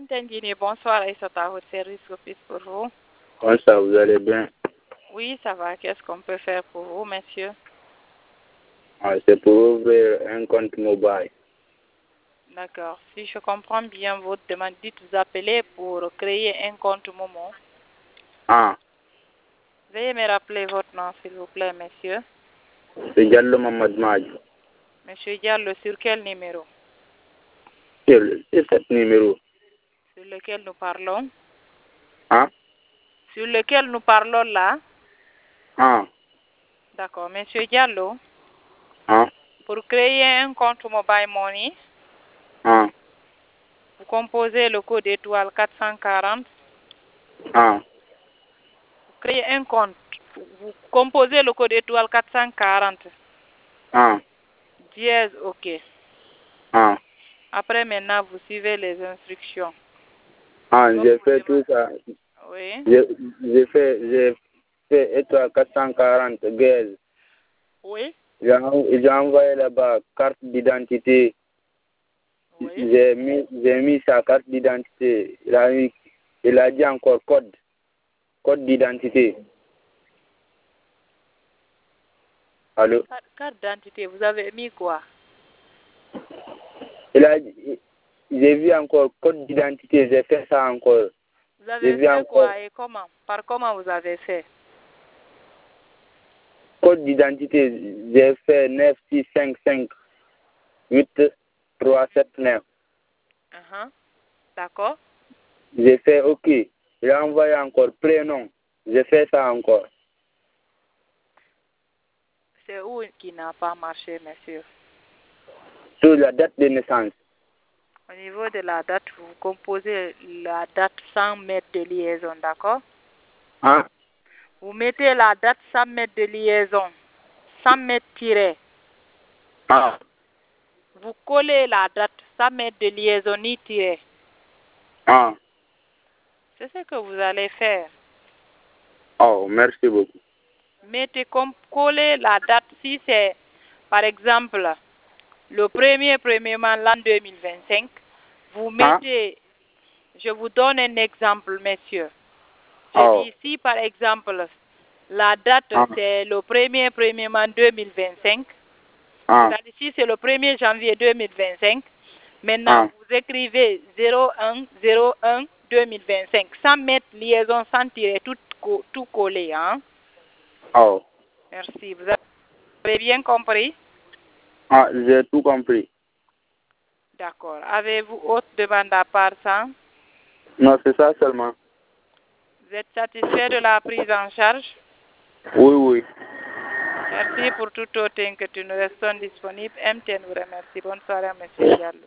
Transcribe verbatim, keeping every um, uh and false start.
Mtengini, bonsoir Aïssata, votre service office pour vous. Comment ça, vous allez bien? Oui, ça va. Qu'est-ce qu'on peut faire pour vous, monsieur? Ah, c'est pour ouvrir un compte mobile. D'accord. Si je comprends bien votre demande, dites vous appeler pour créer un compte Momo. Ah, Veuillez me rappeler votre nom, s'il vous plaît, monsieur. c'est Diallo Mamad Madj. Monsieur Diallo, sur quel numéro? C'est c'est cet numéro. Sur lequel nous parlons? Ah, Sur lequel nous parlons là? ah, D'accord. Monsieur Diallo, ah, pour créer un compte Mobile Money, ah, vous composez le code étoile quatre cent quarante. ah, Vous créez un compte. Vous composez le code étoile quatre cent quarante. ah, Dièse, OK. ah, Après, maintenant, vous suivez les instructions. ah, Donc, j'ai vous fait demandez- tout ça. Oui. J'ai j'ai fait, j'ai fait étoile quatre cent quarante gaz. Oui. J'ai en- j'ai envoyé là-bas carte d'identité. Oui. J'ai mis, j'ai mis sa carte d'identité. Il a, mis- il a dit encore code, code d'identité. Allô? Carte carte d'identité, vous avez mis quoi? Il a dit- j'ai vu encore code d'identité, j'ai fait ça encore. Vous J'ai avez vu fait encore quoi et comment? Par comment vous avez fait? code d'identité, j'ai fait neuf six cinq cinq huit trois sept neuf. Uh-huh. D'accord. J'ai fait OK. J'ai envoyé encore prénom. J'ai fait ça encore. C'est où qui n'a pas marché, monsieur? Sur la date de naissance. Au niveau de la date, vous composez la date sans mettre de liaison, d'accord? Hein? Vous mettez la date sans mettre de liaison, sans mettre tiret. Ah. Vous collez la date sans mettre de liaison ni tiret. Ah. C'est ce que vous allez faire. Oh, merci beaucoup. Mettez comme coller la date si c'est, par exemple, le premier premièrement l'an deux mille vingt-cinq. Vous Hein? mettez, je vous donne un exemple, messieurs. Je Oh. dis ici, par exemple, la date Ah. c'est le premier premièrement deux mille vingt-cinq. Ah. C'est-à-dire ici c'est le premier janvier deux mille vingt-cinq. Maintenant, Ah. vous écrivez zéro un zéro un deux mille vingt-cinq sans mettre liaison, sans tirer, tout, co- tout collé. Hein? Oh. Merci. Vous avez bien compris? Ah, j'ai tout compris. D'accord. Avez-vous autre demande à part ça? Non, c'est ça seulement. Vous êtes satisfait de la prise en charge? Oui, oui. Merci pour toute autre inquiétude. Nous restons disponibles. M T N vous remercie. Bonne soirée, monsieur Diallo.